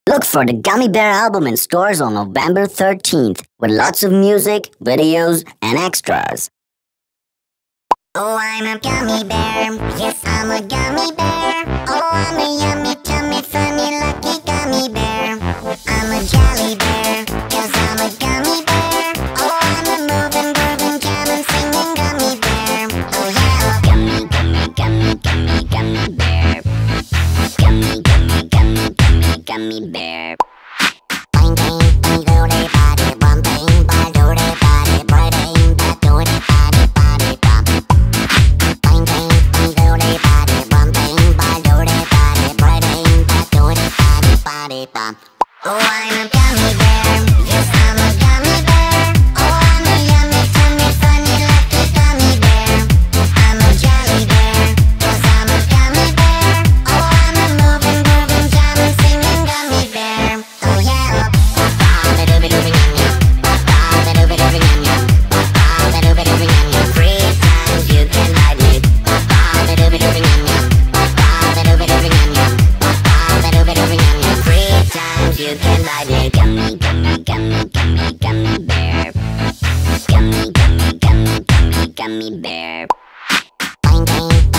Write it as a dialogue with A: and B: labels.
A: Look for the Gummy Bear album in stores on November 13th with lots of music, videos, and extras.
B: Oh, I'm a gummy bear. Yes, I'm a gummy bear. Oh, I'm a yummy, tummy, funny, lucky gummy bear. I'm a jelly bear, 'cause I'm a gummy bear. Oh, I'm a moving, grooving, jamming, singing gummy bear. Oh, yeah.
A: Gummy, gummy, gummy, gummy, gummy bear. Gummy, gummy, gummy, gummy, gummy bear.
B: Bang, bang, bang, do they body, bum, bang, bang, do they body, bang, bang, do they body, body, bum. Bang, bang, bang, do they body, bum, bang, bang, do they body, bang, bang, do they body, body, bum. Oh, I'm a gummy bear. Yes, I'm a gummy bear. Oh, I'm a yummy, tummy, funny, lucky gummy bear. I'm a jelly bear, 'cause I'm a gummy bear. Oh, I'm a moving, grooving, jamming, singing gummy bear. Oh, yeah.
A: Three times you can ride me. Three times you can ride me. Gummy, gummy, gummy, gummy, gummy bear. Gummy, gummy, gummy, gummy, gummy bear.
B: Bang, bang,